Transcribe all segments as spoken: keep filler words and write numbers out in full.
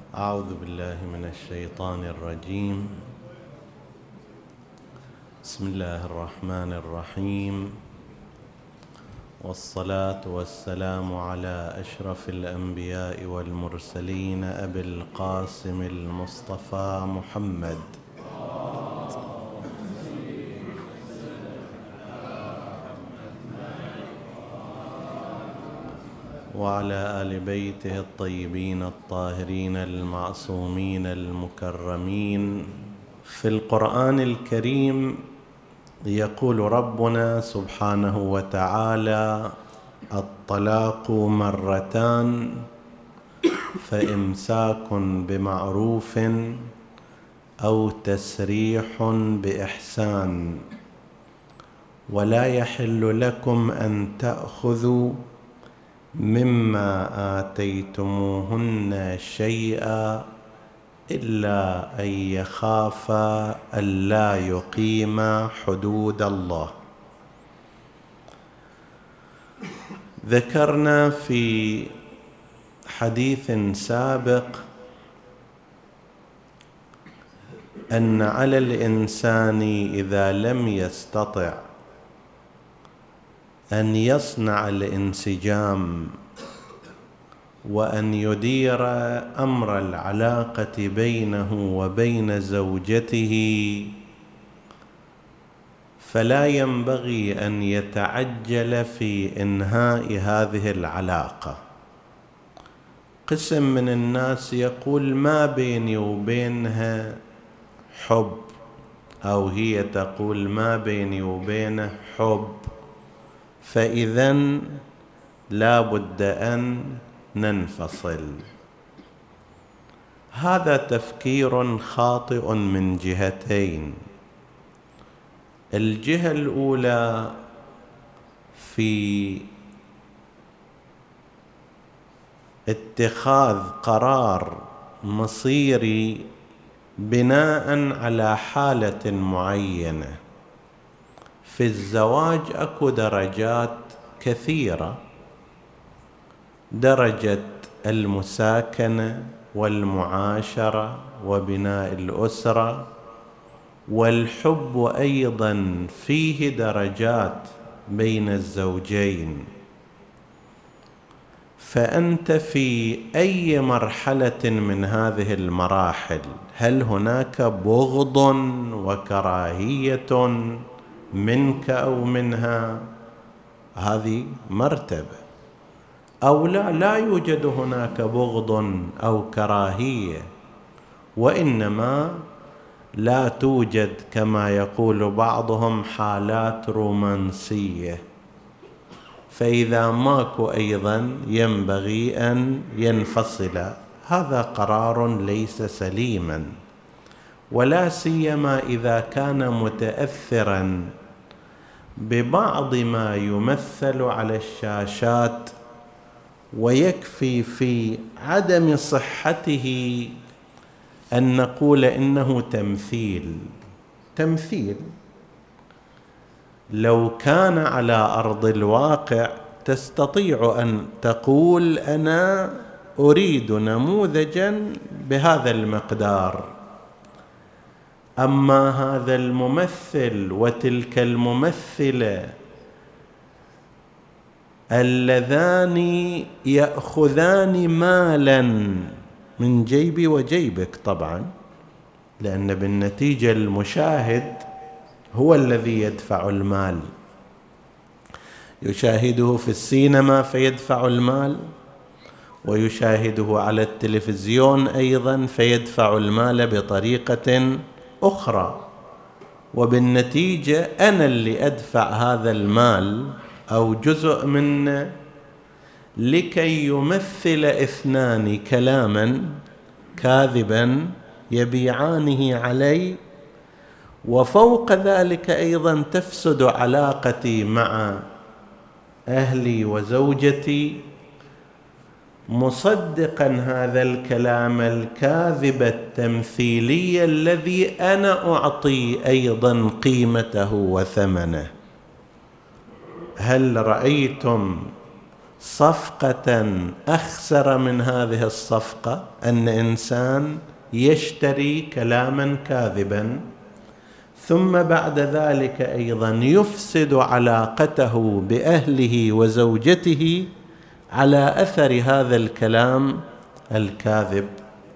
أعوذ بالله من الشيطان الرجيم. بسم الله الرحمن الرحيم، والصلاة والسلام على أشرف الأنبياء والمرسلين أبي القاسم المصطفى محمد وعلى آل بيته الطيبين الطاهرين المعصومين المكرمين. في القرآن الكريم يقول ربنا سبحانه وتعالى: الطلاق مرتان فإمساك بمعروف أو تسريح بإحسان، ولا يحل لكم أن تأخذوا مما آتيتموهن شيئا إلا أن يخافا ألا يقيما حدود الله. ذكرنا في حديث سابق أن على الإنسان إذا لم يستطع أن يصنع الانسجام وأن يدير أمر العلاقة بينه وبين زوجته، فلا ينبغي أن يتعجل في إنهاء هذه العلاقة. قسم من الناس يقول ما بيني وبينها حب، أو هي تقول ما بيني وبينه حب، فإذن لا بد أن ننفصل. هذا تفكير خاطئ من جهتين. الجهة الأولى في اتخاذ قرار مصيري بناء على حالة معينة. في الزواج أكو درجات كثيرة: درجة المساكنة والمعاشرة وبناء الأسرة، والحب أيضا فيه درجات بين الزوجين. فأنت في أي مرحلة من هذه المراحل؟ هل هناك بغض وكراهية منك أو منها؟ هذه مرتبة. أو لا لا يوجد هناك بغض أو كراهية، وإنما لا توجد كما يقول بعضهم حالات رومانسية، فإذا ماكو أيضا ينبغي أن ينفصل. هذا قرار ليس سليما، ولا سيما إذا كان متأثرا ببعض ما يمثل على الشاشات، ويكفي في عدم صحته أن نقول إنه تمثيل. تمثيل لو كان على أرض الواقع تستطيع أن تقول أنا أريد نموذجا بهذا المقدار، أما هذا الممثل وتلك الممثلة اللذان يأخذان مالا من جيبي وجيبك، طبعا لأن بالنتيجة المشاهد هو الذي يدفع المال، يشاهده في السينما فيدفع المال، ويشاهده على التلفزيون أيضا فيدفع المال بطريقة أخرى، وبالنتيجة أنا اللي أدفع هذا المال أو جزء منه لكي يمثل اثنان كلاما كاذبا يبيعانه علي، وفوق ذلك أيضا تفسد علاقتي مع أهلي وزوجتي مصدقا هذا الكلام الكاذب التمثيلي الذي أنا أعطي أيضا قيمته وثمنه. هل رأيتم صفقة أخسر من هذه الصفقة أن إنسان يشتري كلاما كاذبا، ثم بعد ذلك أيضا يفسد علاقته بأهله وزوجته على أثر هذا الكلام الكاذب،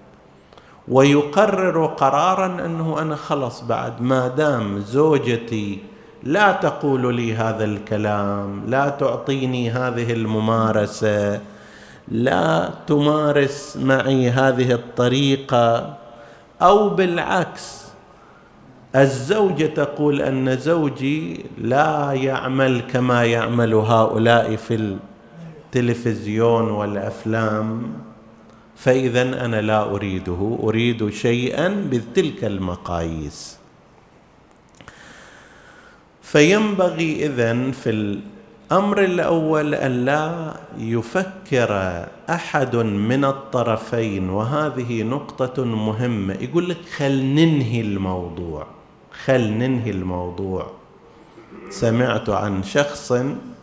ويقرر قرارا أنه أنا خلص بعد ما دام زوجتي لا تقول لي هذا الكلام، لا تعطيني هذه الممارسة، لا تمارس معي هذه الطريقة، أو بالعكس الزوجة تقول أن زوجي لا يعمل كما يعمل هؤلاء في التلفزيون والأفلام، فإذا أنا لا أريده، أريد شيئا بتلك المقاييس. فينبغي إذن في الأمر الأول أن لا يفكر أحد من الطرفين، وهذه نقطة مهمة. يقول لك خل ننهي الموضوع، خل ننهي الموضوع. سمعت عن شخص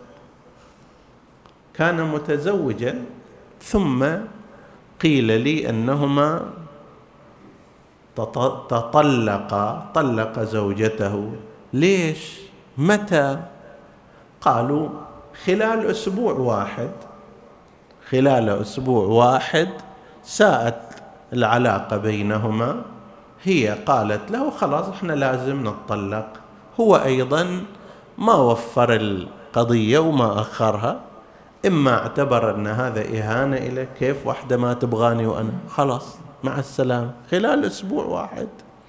كان متزوجا ثم قيل لي أنهما تطلقا، طلق زوجته. ليش؟ متى؟ قالوا خلال أسبوع واحد، خلال أسبوع واحد ساءت العلاقة بينهما. هي قالت له خلاص احنا لازم نتطلق، هو أيضا ما وفر القضية وما أخرها، إما اعتبر أن هذا إهانة إليه، كيف واحدة ما تبغاني وأنا خلاص مع السلامة خلال أسبوع واحد.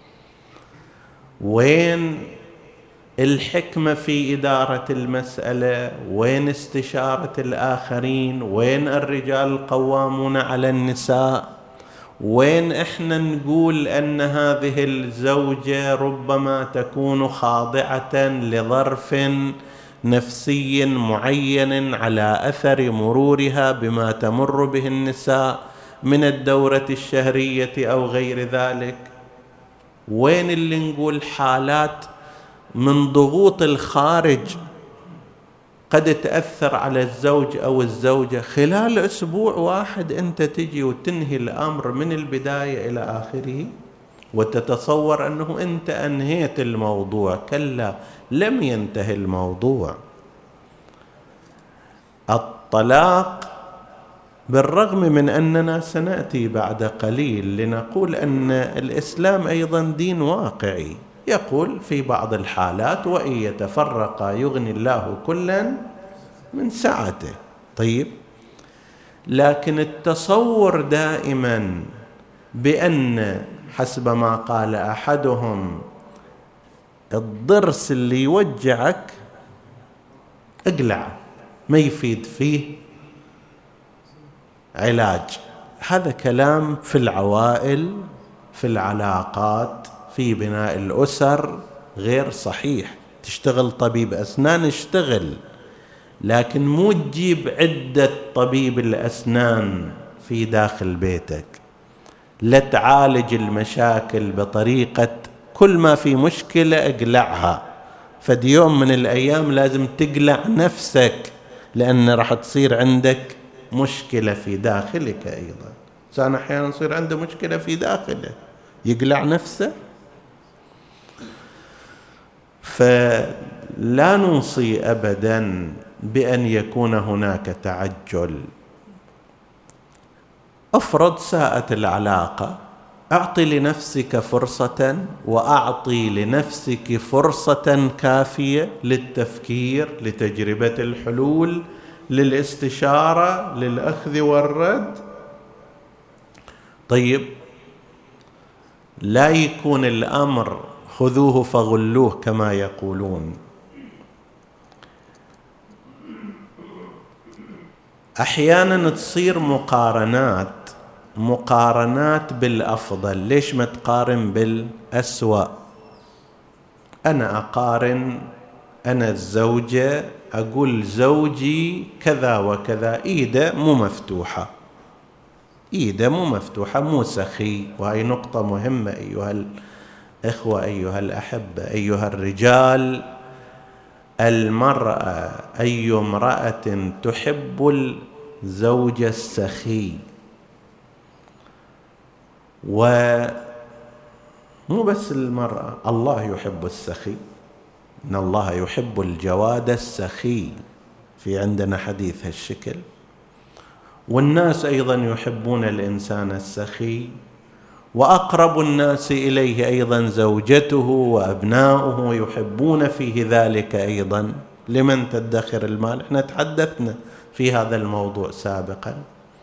وين الحكمة في إدارة المسألة؟ وين استشارة الآخرين؟ وين الرجال القوامون على النساء؟ وين إحنا نقول أن هذه الزوجة ربما تكون خاضعة لظرف نفسي معين على أثر مرورها بما تمر به النساء من الدورة الشهرية أو غير ذلك؟ وين اللي نقول حالات من ضغوط الخارج قد تأثر على الزوج أو الزوجة؟ خلال أسبوع واحد أنت تجي وتنهي الأمر من البداية إلى آخره وتتصور أنه أنت أنهيت الموضوع. كلا، لم ينتهي الموضوع. الطلاق بالرغم من أننا سنأتي بعد قليل لنقول أن الإسلام أيضا دين واقعي، يقول في بعض الحالات وإن يتفرقا يغني الله كلا من سعته. طيب، لكن التصور دائما بأن حسب ما قال أحدهم الضرس اللي يوجعك اقلع، ما يفيد فيه علاج. هذا كلام في العوائل، في العلاقات، في بناء الأسر غير صحيح. تشتغل طبيب أسنان اشتغل، لكن مو تجيب عدة طبيب الأسنان في داخل بيتك. لا تعالج المشاكل بطريقة كل ما في مشكلة اقلعها، فدي يوم من الأيام لازم تقلع نفسك، لأن راح تصير عندك مشكلة في داخلك أيضا. إنسان أحيانا يصير عنده مشكلة في داخله يقلع نفسه. فلا نوصي أبدا بأن يكون هناك تعجل. أفرض ساءت العلاقة، أعطي لنفسك فرصة، وأعطي لنفسك فرصة كافية للتفكير، لتجربة الحلول، للاستشارة، للأخذ والرد. طيب، لا يكون الأمر خذوه فغلوه كما يقولون. أحيانا تصير مقارنات مقارنات بالأفضل. ليش ما تقارن بالأسوأ؟ أنا أقارن، أنا الزوجة أقول زوجي كذا وكذا، إيده مو مفتوحة، إيده مو مفتوحة، مو سخي. وهي نقطة مهمة أيها الإخوة، أيها الأحبة، أيها الرجال. المرأة، أي امرأة تحب زوج السخي. ومو بس المرأة، الله يحب السخي، إن الله يحب الجواد السخي، في عندنا حديث هالشكل. والناس أيضا يحبون الإنسان السخي، وأقرب الناس إليه أيضا زوجته وأبناؤه يحبون فيه ذلك أيضا. لمن تدخر المال؟ احنا تحدثنا في هذا الموضوع سابقا.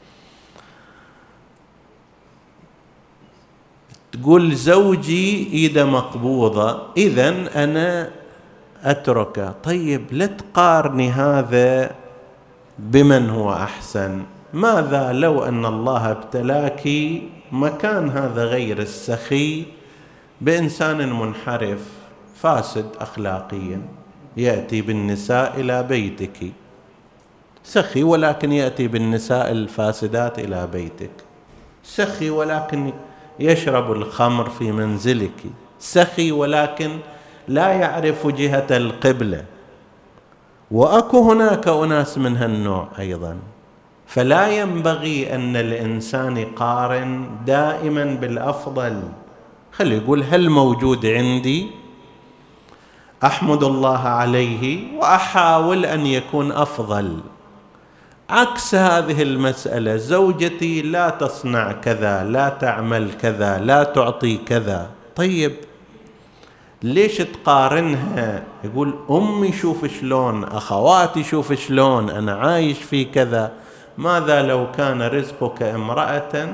تقول زوجي إيده مقبوضة، إذن أنا أتركه. طيب لا تقارني هذا بمن هو أحسن. ماذا لو أن الله ابتلاك مكان هذا غير السخي بإنسان منحرف فاسد أخلاقيا، يأتي بالنساء إلى بيتك، سخي ولكن يأتي بالنساء الفاسدات إلى بيتك، سخي ولكن يشرب الخمر في منزلك، سخي ولكن لا يعرف جهة القبلة. وأكو هناك أناس من هالنوع أيضا. فلا ينبغي أن الإنسان يقارن دائما بالأفضل. خلي يقول هل موجود عندي، أحمد الله عليه وأحاول أن يكون أفضل. عكس هذه المسألة، زوجتي لا تصنع كذا، لا تعمل كذا، لا تعطي كذا. طيب ليش تقارنها؟ يقول أمي شوف شلون، أخواتي شوف شلون، أنا عايش في كذا. ماذا لو كان رزقك امرأة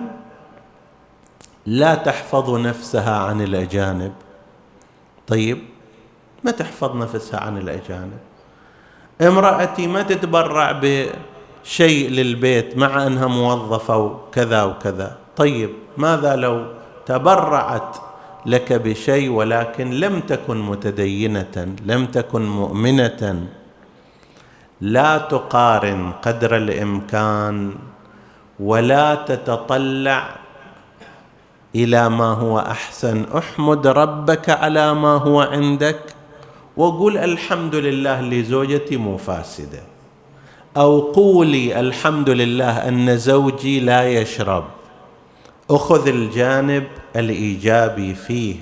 لا تحفظ نفسها عن الأجانب؟ طيب ما تحفظ نفسها عن الأجانب. امرأتي ما تتبرع بشيء للبيت مع أنها موظفة وكذا وكذا. طيب ماذا لو تبرعت لك بشيء ولكن لم تكن متدينة، لم تكن مؤمنة؟ لا تقارن قدر الإمكان، ولا تتطلع إلى ما هو أحسن. احمد ربك على ما هو عندك، وقل الحمد لله لزوجتي مو فاسدة، أو قولي الحمد لله أن زوجي لا يشرب. أخذ الجانب الإيجابي فيه.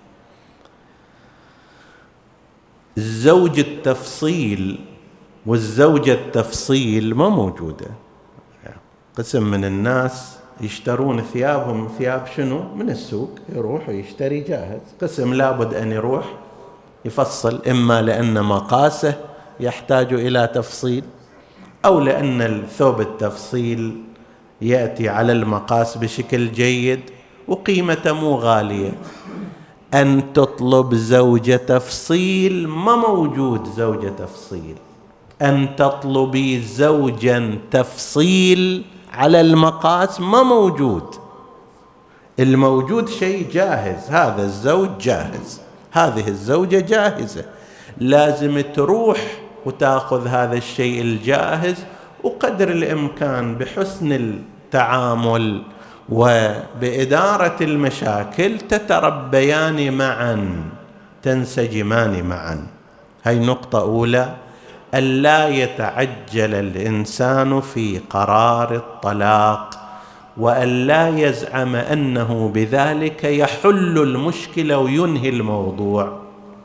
الزوج التفصيل والزوجة التفصيل ما موجودة. قسم من الناس يشترون ثيابهم ثياب شنو من السوق، يروح ويشتري جاهز. قسم لابد أن يروح يفصل، إما لأن مقاسه يحتاج إلى تفصيل، أو لأن الثوب التفصيل يأتي على المقاس بشكل جيد وقيمته مو غالية. أن تطلب زوجة تفصيل ما موجود زوجة تفصيل. أن تطلبي زوجا تفصيل على المقاس ما موجود. الموجود شيء جاهز، هذا الزوج جاهز، هذه الزوجة جاهزة. لازم تروح وتأخذ هذا الشيء الجاهز، وقدر الإمكان بحسن التعامل وبإدارة المشاكل تتربيان معا، تنسجمان معا. هاي نقطة أولى، ألا يتعجل الإنسان في قرار الطلاق، وألا يزعم أنه بذلك يحل المشكلة وينهي الموضوع.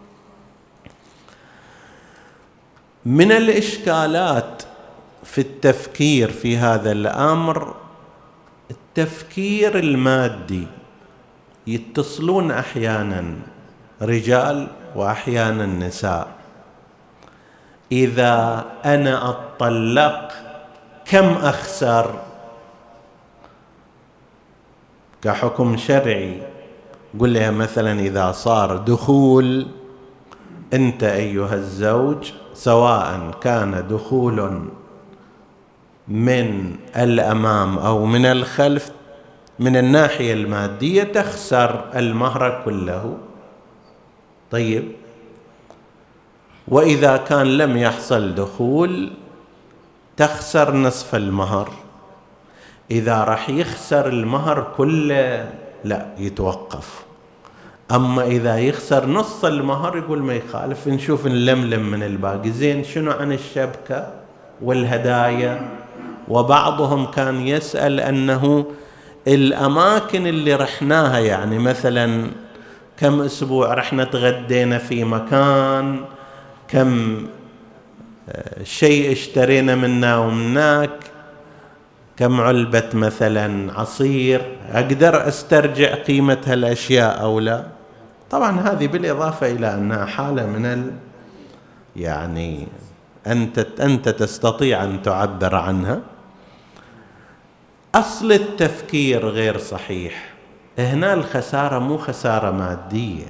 من الإشكالات في التفكير في هذا الأمر التفكير المادي. يتصلون أحيانا رجال وأحيانا نساء، إذا أنا أطلق كم أخسر كحكم شرعي. قل لها مثلا إذا صار دخول، أنت أيها الزوج سواء كان دخول من الأمام أو من الخلف، من الناحية المادية تخسر المهر كله. طيب وإذا كان لم يحصل دخول تخسر نصف المهر. إذا راح يخسر المهر كله لا يتوقف. أما إذا يخسر نص المهر يقول ما يخالف، نشوف نلملم من الباقي. زين شنو عن الشبكة والهدايا وبعضهم كان يسأل أنه الأماكن اللي رحناها، يعني مثلا كم أسبوع رحنا تغدينا في مكان، كم شيء اشترينا منا ومناك، كم علبة مثلا عصير، أقدر أسترجع قيمة هالأشياء أو لا؟ طبعا هذه بالإضافة إلى أنها حالة من ال يعني أنت أنت تستطيع أن تعبر عنها. أصل التفكير غير صحيح. هنا الخسارة مو خسارة مادية،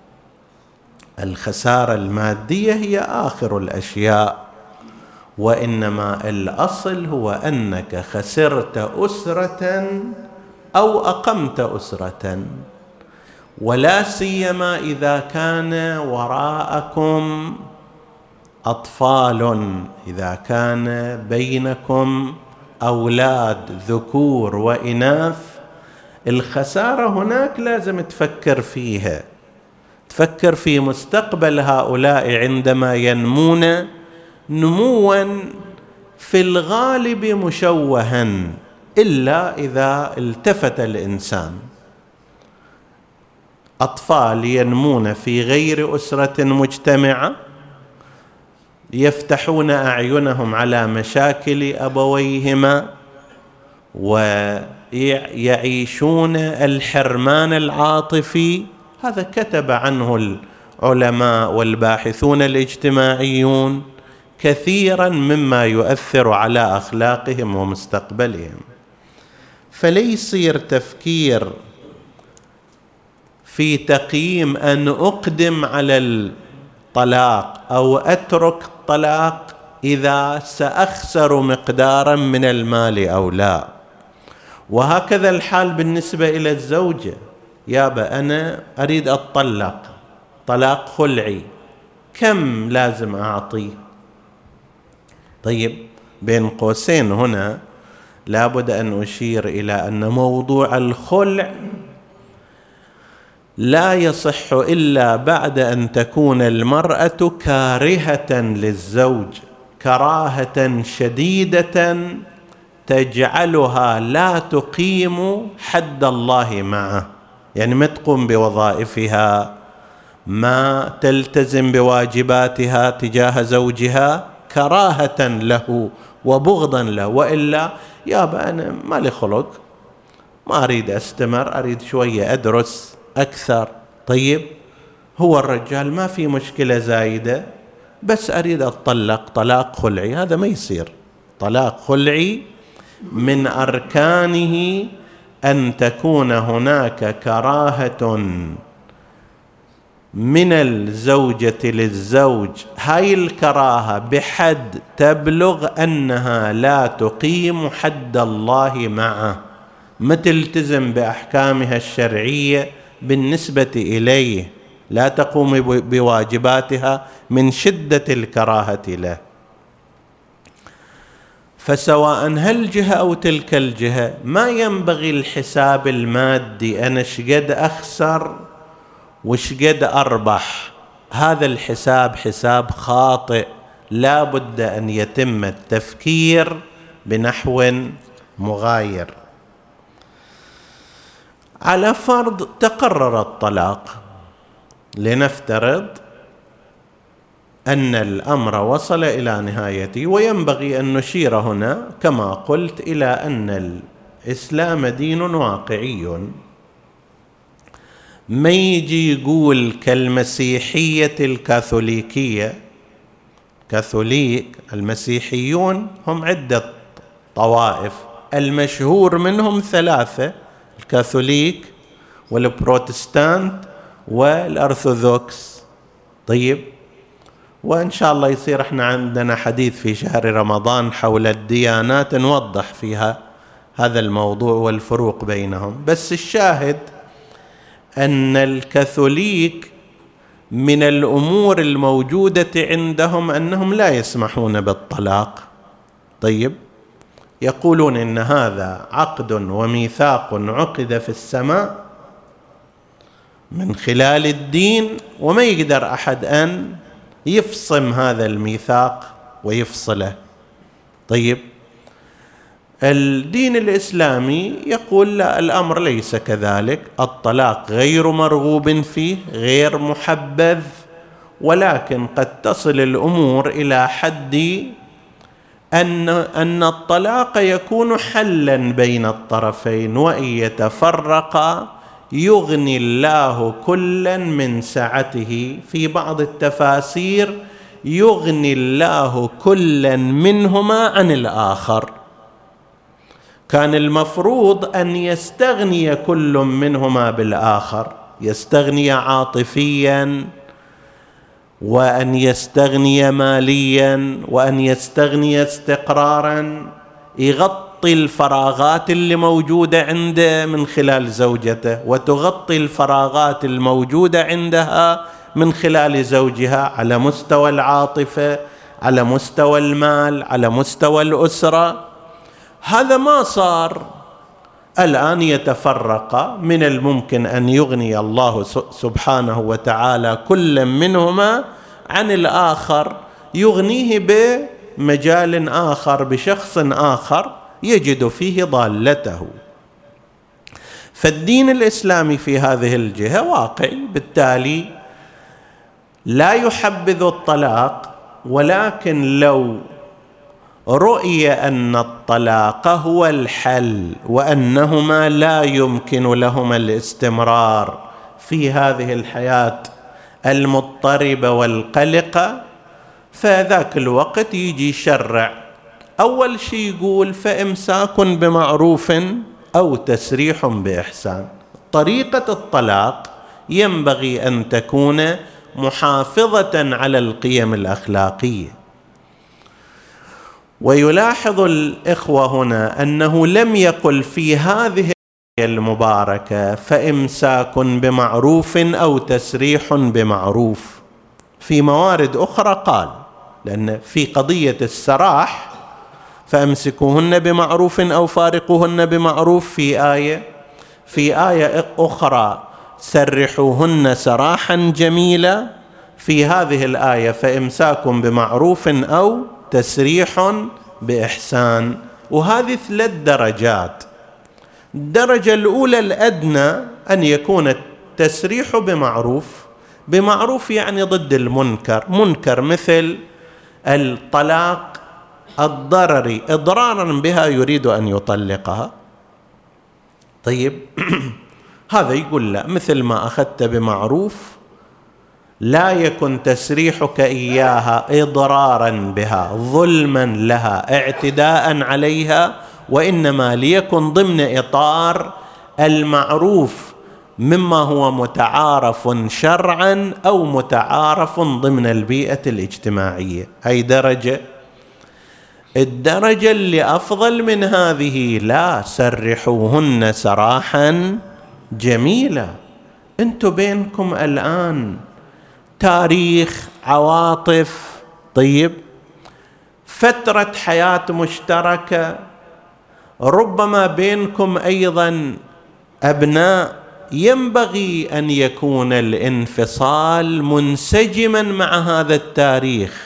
الخسارة المادية هي آخر الأشياء، وإنما الأصل هو أنك خسرت أسرة أو أقمت أسرة، ولا سيما إذا كان وراءكم أطفال، إذا كان بينكم أولاد ذكور وإناث. الخسارة هناك لازم تفكر فيها، تفكر في مستقبل هؤلاء عندما ينمون نموا في الغالب مشوها، إلا إذا التفت الإنسان. أطفال ينمون في غير أسرة مجتمعة، يفتحون أعينهم على مشاكل أبويهما، ويعيشون الحرمان العاطفي. هذا كتب عنه العلماء والباحثون الاجتماعيون كثيرا مما يؤثر على أخلاقهم ومستقبلهم. فليصير تفكير في تقييم أن أقدم على الطلاق أو أترك الطلاق إذا سأخسر مقدارا من المال أو لا. وهكذا الحال بالنسبة إلى الزوجة، يابا أنا أريد أطلق طلاق خلعي، كم لازم أعطيه؟ طيب، بين قوسين هنا لابد أن أشير إلى أن موضوع الخلع لا يصح إلا بعد أن تكون المرأة كارهة للزوج كراهة شديدة تجعلها لا تقيم حد الله معه، يعني ما تقوم بوظائفها، ما تلتزم بواجباتها تجاه زوجها كراهة له وبغضا له. وإلا يابا أنا ما لي خلق، ما أريد أستمر، أريد شوية أدرس أكثر. طيب، هو الرجال ما في مشكلة زايدة، بس أريد أطلق طلاق خلعي. هذا ما يصير. طلاق خلعي من أركانه أن تكون هناك كراهة من الزوجة للزوج، هاي الكراهة بحد تبلغ أنها لا تقيم حد الله معه، ما تلتزم بأحكامها الشرعية بالنسبة إليه، لا تقوم بواجباتها من شدة الكراهة له. فسواء هالجهة أو تلك الجهة ما ينبغي الحساب المادي، أنا شقد أخسر وشقد أربح. هذا الحساب حساب خاطئ، لا بد أن يتم التفكير بنحو مغاير. على فرض تقرر الطلاق، لنفترض أن الأمر وصل إلى نهايته، وينبغي أن نشير هنا كما قلت إلى أن الإسلام دين واقعي. ما يجي يقول كالمسيحية الكاثوليكية، كاثوليك المسيحيون هم عدة طوائف، المشهور منهم ثلاثة: الكاثوليك والبروتستانت والأرثوذكس. طيب، وإن شاء الله يصير احنا عندنا حديث في شهر رمضان حول الديانات نوضح فيها هذا الموضوع والفروق بينهم. بس الشاهد أن الكاثوليك من الأمور الموجودة عندهم أنهم لا يسمحون بالطلاق. طيب، يقولون إن هذا عقد وميثاق عقد في السماء من خلال الدين، وما يقدر أحد أن يفصم هذا الميثاق ويفصله. طيب، الدين الإسلامي يقول لا، الأمر ليس كذلك، الطلاق غير مرغوب فيه، غير محبذ، ولكن قد تصل الأمور إلى حد أن أن الطلاق يكون حلا بين الطرفين، وإن يتفرقا يغني الله كلا من سعته. في بعض التفاسير يغني الله كلا منهما عن الآخر. كان المفروض أن يستغني كل منهما بالآخر، يستغني عاطفيا، وأن يستغني ماليا، وأن يستغني استقرارا، يغطي الفراغات اللي موجودة عنده من خلال زوجته، وتغطي الفراغات الموجودة عندها من خلال زوجها، على مستوى العاطفة، على مستوى المال، على مستوى الأسرة. هذا ما صار. الآن يتفرق، من الممكن أن يغني الله سبحانه وتعالى كل منهما عن الآخر، يغنيه بمجال آخر، بشخص آخر يجد فيه ضالته. فالدين الإسلامي في هذه الجهة واقعي، بالتالي لا يحبذ الطلاق، ولكن لو رؤي أن الطلاق هو الحل، وأنهما لا يمكن لهما الاستمرار في هذه الحياة المضطربة والقلقة، فذاك الوقت يجي يشرع. أول شيء يقول فإمساك بمعروف أو تسريح بإحسان. طريقة الطلاق ينبغي أن تكون محافظة على القيم الأخلاقية. ويلاحظ الإخوة هنا أنه لم يقل في هذه المباركة فإمساك بمعروف أو تسريح بمعروف. في موارد أخرى قال، لأن في قضية السراح فأمسكوهن بمعروف أو فارقوهن بمعروف في آية، في آية أخرى سرحوهن سراحا جميلا، في هذه الآية فإمساك بمعروف أو تسريح بإحسان. وهذه ثلاث درجات. الدرجة الأولى الأدنى أن يكون التسريح بمعروف. بمعروف يعني ضد المنكر، منكر مثل الطلاق الضرري، إضرارا بها يريد أن يطلقها. طيب هذا يقول لا، مثل ما أخذت بمعروف لا يكن تسريحك إياها إضرارا بها، ظلما لها، اعتداء عليها، وإنما ليكن ضمن إطار المعروف مما هو متعارف شرعا أو متعارف ضمن البيئة الاجتماعية. هاي درجة. الدرجة اللي أفضل من هذه، لا، سرحوهن سراحا جميلا. انتوا بينكم الآن تاريخ، عواطف، طيب فترة حياة مشتركة، ربما بينكم أيضا أبناء، ينبغي أن يكون الانفصال منسجما مع هذا التاريخ.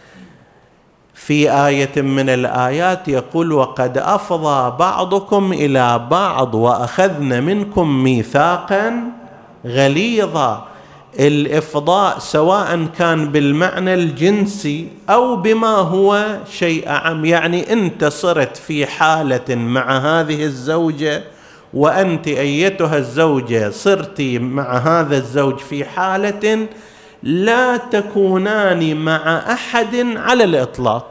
في آية من الآيات يقول وقد أفضى بعضكم إلى بعض وأخذن منكم ميثاقا غليظا. الإفضاء سواء كان بالمعنى الجنسي أو بما هو شيء أعم، يعني أنت صرت في حالة مع هذه الزوجة، وأنت أيتها الزوجة صرت مع هذا الزوج في حالة لا تكونان مع أحد على الإطلاق.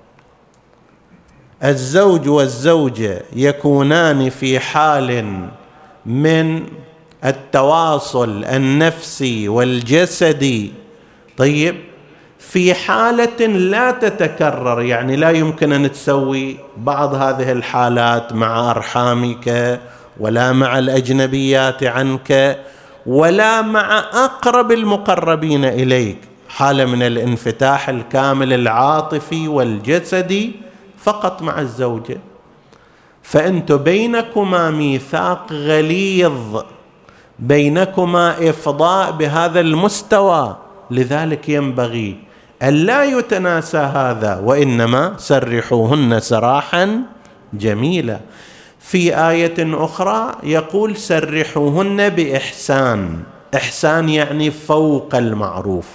الزوج والزوجة يكونان في حال من التواصل النفسي والجسدي، طيب في حالة لا تتكرر، يعني لا يمكن أن تسوي بعض هذه الحالات مع أرحامك، ولا مع الأجنبيات عنك، ولا مع أقرب المقربين إليك. حالة من الانفتاح الكامل العاطفي والجسدي فقط مع الزوجة. فأنت بينكما ميثاق غليظ، بينكما إفضاء بهذا المستوى، لذلك ينبغي أن لا يتناسى هذا، وإنما سرحوهن سراحا جميلة. في آية أخرى يقول سرحوهن بإحسان. إحسان يعني فوق المعروف.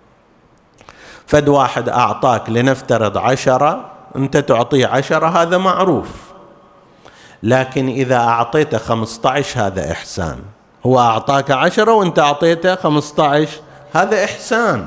فد واحد أعطاك لنفترض عشرة، أنت تعطيه عشرة، هذا معروف. لكن إذا أعطيته خمسة عشر هذا إحسان. هو أعطاك عشرة وأنت أعطيته خمسة عشر، هذا إحسان.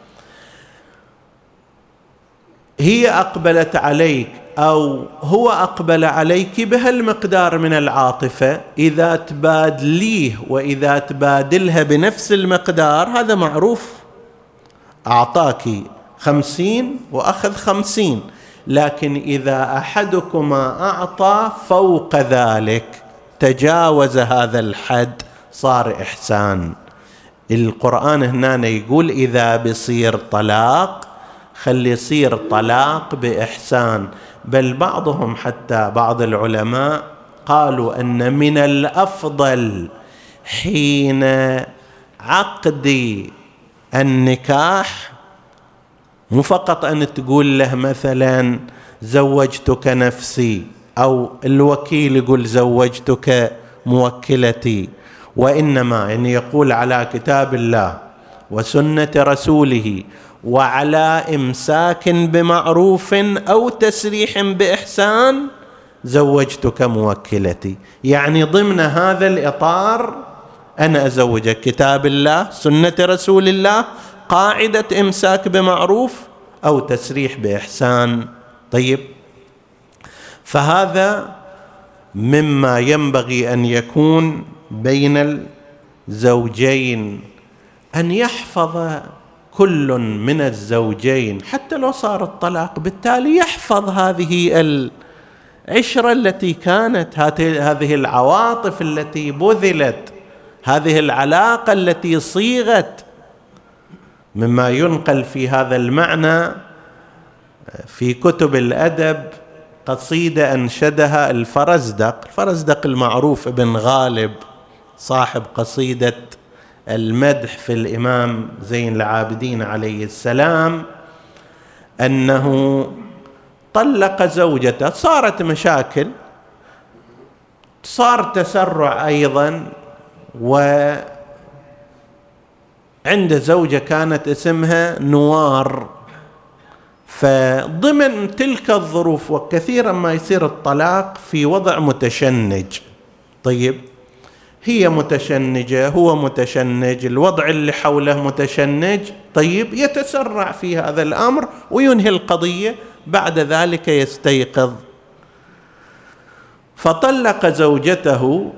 هي أقبلت عليك أو هو أقبل عليك بهالمقدار من العاطفة، إذا تبادليه وإذا تبادلها بنفس المقدار هذا معروف. أعطاك خمسين وأخذ خمسين، لكن إذا أحدكما أعطى فوق ذلك تجاوز هذا الحد صار إحسان. القرآن هنا يقول إذا بصير طلاق خلي يصير طلاق بإحسان. بل بعضهم حتى بعض العلماء قالوا أن من الأفضل حين عقد النكاح مو فقط أن تقول له مثلا زوجتك نفسي، أو الوكيل يقول زوجتك موكلتي، وإنما يعني يقول على كتاب الله وسنة رسوله وعلى إمساك بمعروف أو تسريح بإحسان زوجتك موكلتي. يعني ضمن هذا الإطار أنا أزوجك، كتاب الله سنة رسول الله، قاعدة إمساك بمعروف أو تسريح بإحسان. طيب، فهذا مما ينبغي أن يكون بين الزوجين، أن يحفظ كل من الزوجين حتى لو صار الطلاق، بالتالي يحفظ هذه العشرة التي كانت، هذه العواطف التي بذلت، هذه العلاقة التي صيغت. مما ينقل في هذا المعنى في كتب الأدب قصيدة أنشدها الفرزدق، الفرزدق المعروف ابن غالب صاحب قصيدة المدح في الإمام زين العابدين عليه السلام، أنه طلق زوجته، صارت مشاكل، صار تسرع أيضا، وعند زوجة كانت اسمها نوار. فضمن تلك الظروف وكثيرا ما يصير الطلاق في وضع متشنج. طيب، هي متشنجة، هو متشنج، الوضع اللي حوله متشنج. طيب، يتسرع في هذا الأمر وينهي القضية، بعد ذلك يستيقظ. فطلق زوجته،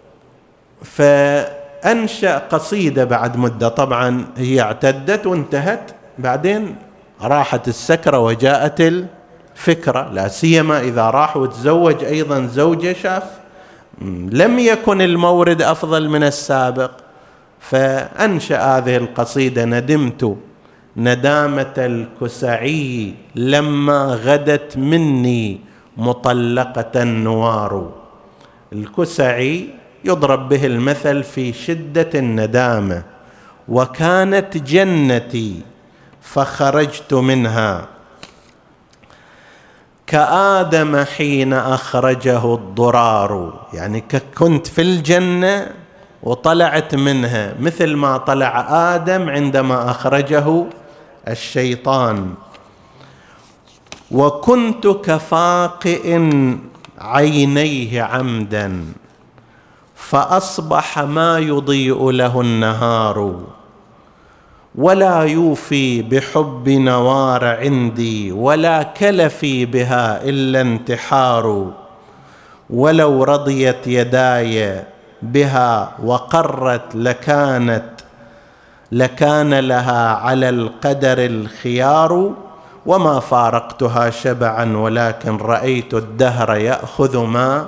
فأنشأ قصيدة بعد مدة، طبعا هي اعتدت وانتهت، بعدين راحت السكرة وجاءت الفكرة، لا سيما إذا راح وتزوج أيضا زوجة شاف لم يكن المورد أفضل من السابق، فأنشأ هذه القصيدة: ندمت ندامة الكسعي لما غدت مني مطلقة نوار. الكسعي يضرب به المثل في شدة الندامة، وكانت جنتي فخرجت منها كآدم حين أخرجه الضرار. يعني كنت في الجنة وطلعت منها مثل ما طلع آدم عندما أخرجه الشيطان. وكنت كفاقئ عينيه عمدا فأصبح ما يضيء له النهار، ولا يوفي بحب نوار عندي ولا كلفي بها إلا انتحار. ولو رضيت يداي بها وقرت لكانت لكان لها على القدر الخيار. وما فارقتها شبعا ولكن رأيت الدهر يأخذ ما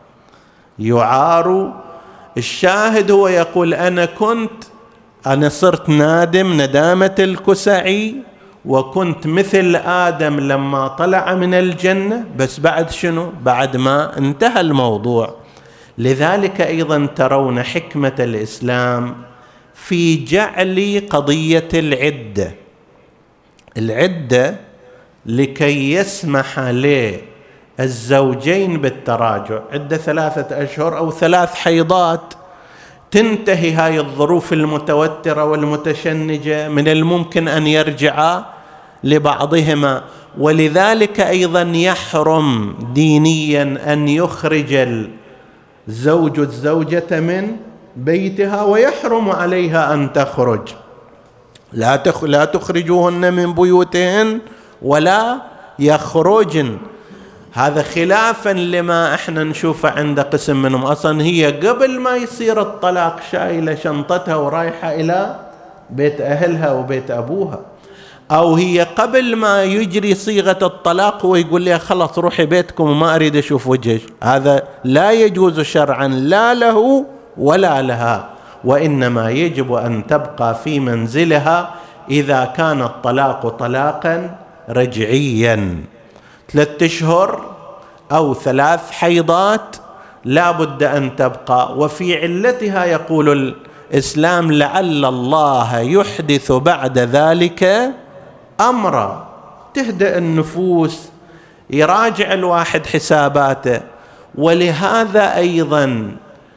يعار. الشاهد هو يقول أنا كنت أنا صرت نادم ندامة الكسعي، وكنت مثل آدم لما طلع من الجنة، بس بعد شنو؟ بعد ما انتهى الموضوع. لذلك أيضا ترون حكمة الإسلام في جعل قضية العدة العدة لكي يسمح الزوجين بالتراجع عدة ثلاثة أشهر أو ثلاث حيضات، تنتهي هاي الظروف المتوترة والمتشنجة، من الممكن أن يرجعا لبعضهما. ولذلك أيضا يحرم دينيا أن يخرج الزوج الزوجة من بيتها، ويحرم عليها أن تخرج. لا تخ... لا تخرجوهن من بيوتهن ولا يخرجن. هذا خلافا لما احنا نشوفه عند قسم منهم. اصلا هي قبل ما يصير الطلاق شايله شنطتها ورايحه الى بيت اهلها وبيت ابوها، او هي قبل ما يجري صيغه الطلاق هو يقول لها خلاص روحي بيتكم وما اريد اشوف وجهك. هذا لا يجوز شرعا لا له ولا لها، وانما يجب ان تبقى في منزلها اذا كان الطلاق طلاقا رجعيا. ثلاثة اشهر او ثلاث حيضات لا بد ان تبقى. وفي علتها يقول الاسلام لعل الله يحدث بعد ذلك امرا، تهدأ النفوس، يراجع الواحد حساباته. ولهذا ايضا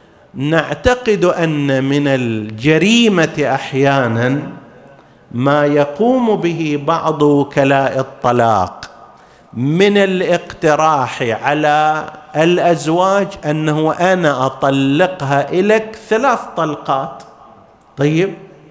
نعتقد ان من الجريمه احيانا ما يقوم به بعض وكلاء الطلاق من الاقتراح على الازواج انه انا اطلقها الك ثلاث طلقات. طيب،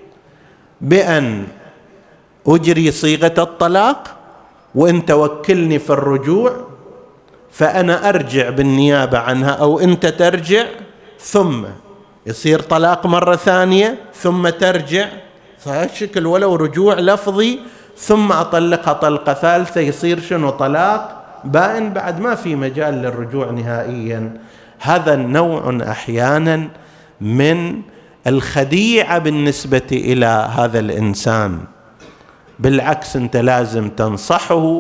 بان اجري صيغه الطلاق وانت وكلني في الرجوع، فانا ارجع بالنيابه عنها او انت ترجع، ثم يصير طلاق مرة ثانية، ثم ترجع، فهالشكل ولو رجوع لفظي، ثم أطلقها طلقة ثالثة، يصير شنو؟ طلاق بائن، بعد ما في مجال للرجوع نهائيا. هذا النوع أحيانا من الخديعة بالنسبة إلى هذا الإنسان. بالعكس أنت لازم تنصحه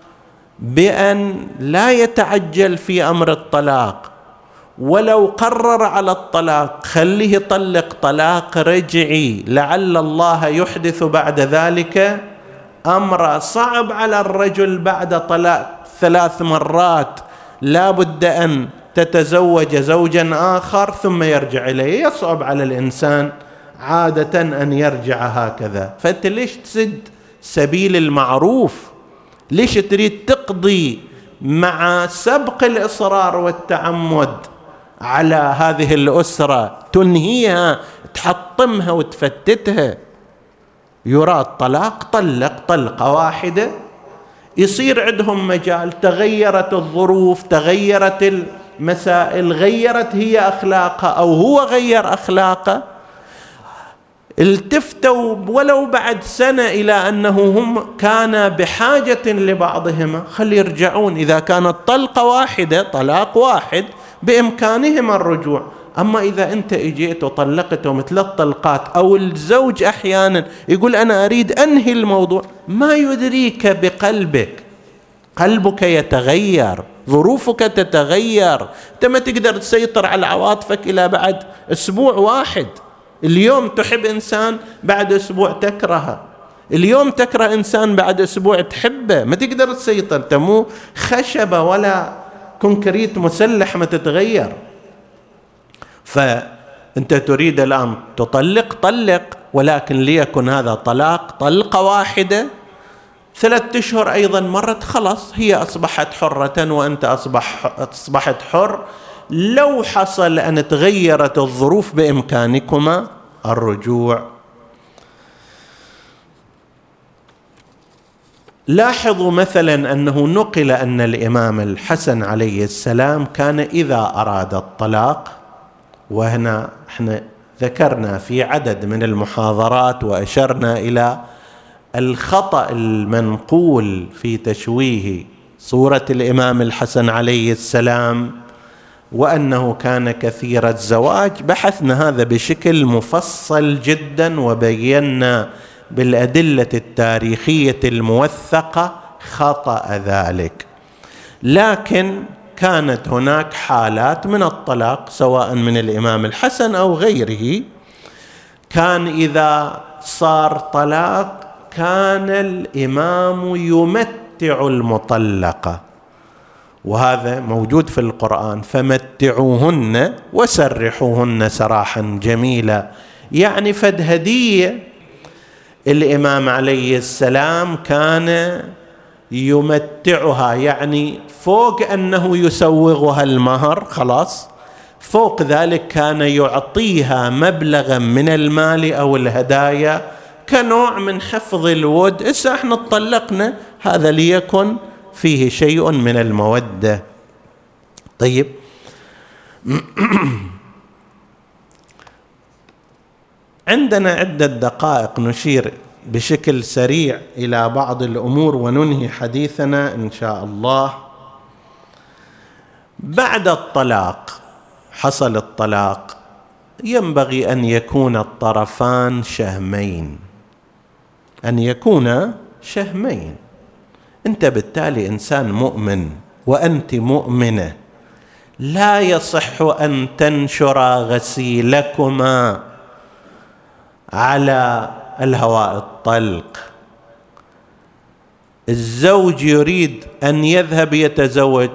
بأن لا يتعجل في أمر الطلاق، ولو قرر على الطلاق خليه يطلق طلاق رجعي، لعل الله يحدث بعد ذلك أمر. صعب على الرجل بعد طلاق ثلاث مرات لا بد أن تتزوج زوجا آخر ثم يرجع إليه، يصعب على الإنسان عادة أن يرجع هكذا. فأنت ليش تسد سبيل المعروف؟ ليش تريد تقضي مع سبق الإصرار والتعمد على هذه الأسرة، تنهيها، تحطمها وتفتتها؟ يراد طلاق، طلق طلقة واحدة، يصير عندهم مجال. تغيرت الظروف، تغيرت المسائل، غيرت هي أخلاقها أو هو غير أخلاقه، التفتوا ولو بعد سنة إلى أنه هم كان بحاجة لبعضهما، خلي يرجعون. إذا كانت طلقة واحدة، طلاق واحد، بإمكانهم الرجوع. أما إذا أنت إجيت وطلقته ثلاث طلقات، أو الزوج أحيانا يقول أنا أريد أنهي الموضوع، ما يدريك بقلبك، قلبك يتغير، ظروفك تتغير، أنت ما تقدر تسيطر على عواطفك إلى بعد أسبوع واحد. اليوم تحب إنسان بعد أسبوع تكرهه، اليوم تكره إنسان بعد أسبوع تحبه، ما تقدر تسيطر. أنت مو خشبة ولا كونكريت مسلح ما تتغير. فأنت تريد الآن تطلق، طلق، ولكن ليكن هذا طلاق طلقة واحدة. ثلاثة أشهر أيضا مرت، خلاص هي أصبحت حرة وأنت أصبح أصبحت حر. لو حصل أن تغيرت الظروف بإمكانكما الرجوع. لاحظوا مثلا أنه نقل أن الإمام الحسن عليه السلام كان إذا أراد الطلاق، وهنا احنا ذكرنا في عدد من المحاضرات وأشرنا إلى الخطأ المنقول في تشويه صورة الإمام الحسن عليه السلام، وأنه كان كثير الزواج. بحثنا هذا بشكل مفصل جدا، وبينا بالأدلة التاريخية الموثقة خطأ ذلك. لكن كانت هناك حالات من الطلاق سواء من الإمام الحسن أو غيره، كان إذا صار طلاق كان الإمام يمتع المطلقة وهذا موجود في القرآن: فمتعوهن وسرحوهن سراحا جميلا. يعني فد هدية الإمام عليه السلام كان يمتعها، يعني فوق أنه يسوغها المهر خلاص، فوق ذلك كان يعطيها مبلغا من المال أو الهدايا كنوع من حفظ الود. إسا احنا اتطلقنا، هذا ليكن فيه شيء من المودة. طيب، عندنا عدة دقائق نشير بشكل سريع إلى بعض الأمور وننهي حديثنا إن شاء الله. بعد الطلاق، حصل الطلاق، ينبغي أن يكون الطرفان شهمين، أن يكون شهمين. أنت بالتالي إنسان مؤمن وأنت مؤمنة، لا يصح أن تنشر غسيلكما على الهواء الطلق. الزوج يريد أن يذهب يتزوج،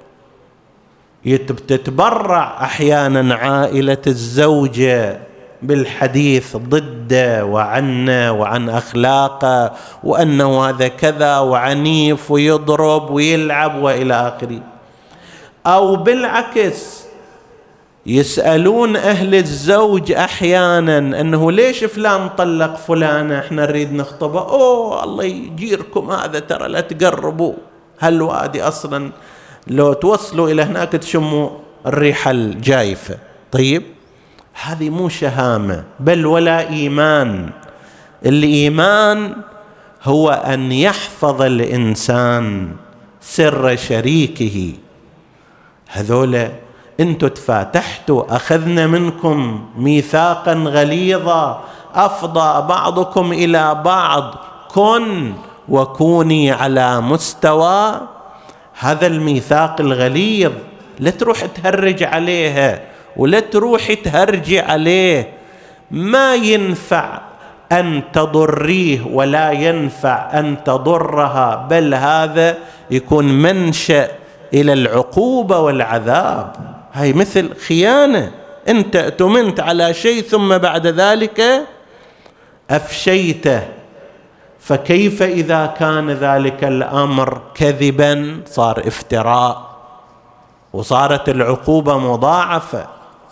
تتبرع أحيانا عائلة الزوجة بالحديث ضده وعنه وعن أخلاقه وأنه هذا كذا وعنيف ويضرب ويلعب وإلى آخره. أو بالعكس يسألون أهل الزوج أحيانا أنه ليش فلان طلق فلانة، احنا نريد نخطبه، أوه الله يجيركم هذا ترى لا تقربوا، هالوادي أصلا لو توصلوا إلى هناك تشموا الريحة الجايفة. طيب، هذه مو شهامة بل ولا إيمان. الإيمان هو أن يحفظ الإنسان سر شريكه. هذولا انتوا تفاتحتوا، أخذنا منكم ميثاقا غليظا، أفضى بعضكم إلى بعض، كن وكوني على مستوى هذا الميثاق الغليظ. لا تروح تهرج عليها ولا تروح تهرجي عليه. ما ينفع أن تضريه ولا ينفع أن تضرها، بل هذا يكون منشأ إلى العقوبة والعذاب. هاي مثل خيانة، أنت اؤتمنت على شيء ثم بعد ذلك أفشيته، فكيف إذا كان ذلك الأمر كذبا؟ صار افتراء وصارت العقوبة مضاعفة.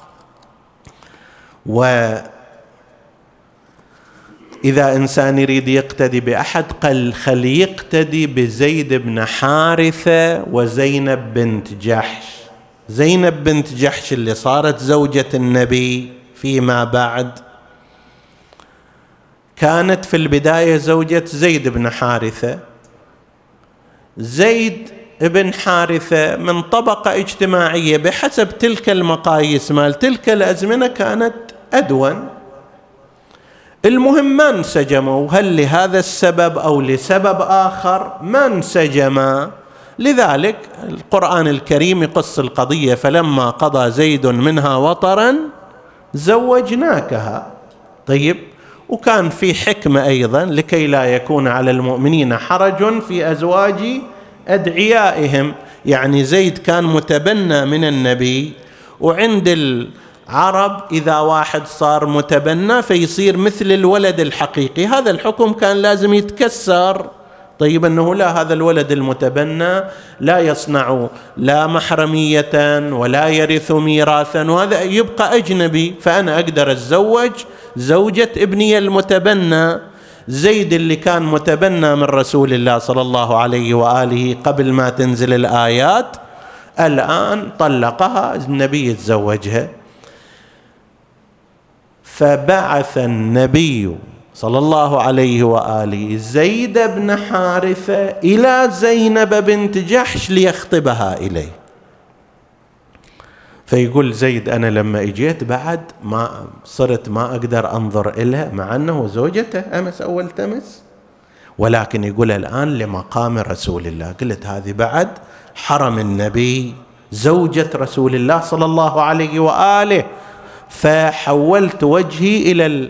وإذا إنسان يريد يقتدي بأحد قال خل يقتدي بزيد بن حارثة وزينب بنت جحش. زينب بنت جحش اللي صارت زوجة النبي فيما بعد كانت في البداية زوجة زيد بن حارثة. زيد بن حارثة من طبقة اجتماعية بحسب تلك المقاييس مال تلك الأزمنة كانت أدون. المهم ما انسجموا، هل لهذا السبب أو لسبب آخر ما انسجما. لذلك القرآن الكريم يقص القضية: فلما قضى زيد منها وطرا زوجناكها. طيب، وكان في حكمة أيضا لكي لا يكون على المؤمنين حرج في أزواج أدعيائهم. يعني زيد كان متبنى من النبي، وعند العرب إذا واحد صار متبنى فيصير مثل الولد الحقيقي، هذا الحكم كان لازم يتكسر. طيب، أنه لا، هذا الولد المتبنى لا يصنع لا محرمية ولا يرث ميراثا وهذا يبقى أجنبي، فأنا أقدر أتزوج زوجة ابني المتبنى. زيد اللي كان متبنى من رسول الله صلى الله عليه وآله قبل ما تنزل الآيات، الآن طلقها النبي يتزوجها. فبعث النبي صلى الله عليه وآله زيد بن حارثة إلى زينب بنت جحش ليخطبها إليه. فيقول زيد: أنا لما إجيت بعد ما صرت ما أقدر أنظر إلها، مع أنه زوجته أمس أول تمس، ولكن يقول الآن لمقام رسول الله. قلت هذه بعد حرم النبي، زوجة رسول الله صلى الله عليه وآله. فحولت وجهي إلى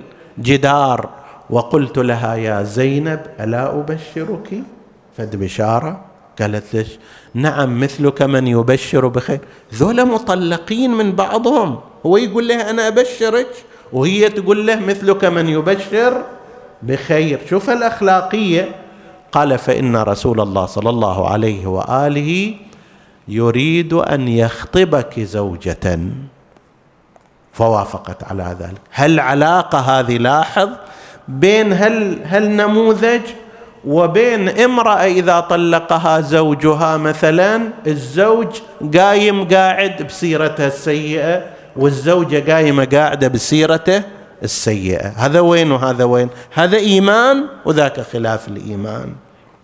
الجدار وقلت لها: يا زينب ألا أبشرك؟ فد بشارة قالت ليش؟ نعم مثلك من يبشر بخير. ذولا مطلقين من بعضهم، هو يقول له أنا أبشرك وهي تقول له مثلك من يبشر بخير. شوف الأخلاقية. قال فإن رسول الله صلى الله عليه وآله يريد أن يخطبك زوجة، فوافقت على ذلك. هل علاقة هذه؟ لاحظ بين هل هالنموذج وبين امرأة إذا طلقها زوجها مثلا، الزوج قايم قاعد بسيرته السيئة والزوجة قايمة قاعدة بسيرته السيئة. هذا وين وهذا وين؟ هذا إيمان وذاك خلاف الإيمان.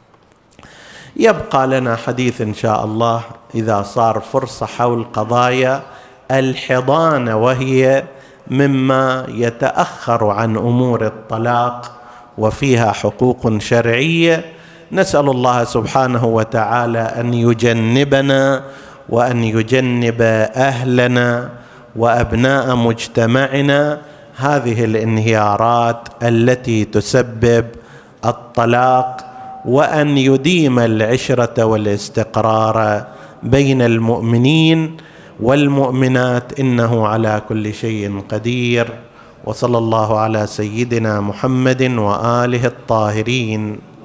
يبقى لنا حديث إن شاء الله إذا صار فرصة حول قضايا الحضانة، وهي مما يتأخر عن أمور الطلاق وفيها حقوق شرعية. نسأل الله سبحانه وتعالى أن يجنبنا وأن يجنب أهلنا وأبناء مجتمعنا هذه الانهيارات التي تسبب الطلاق، وأن يديم العشرة والاستقرار بين المؤمنين والمؤمنات، إنه على كل شيء قدير. وصلى الله على سيدنا محمد وآله الطاهرين.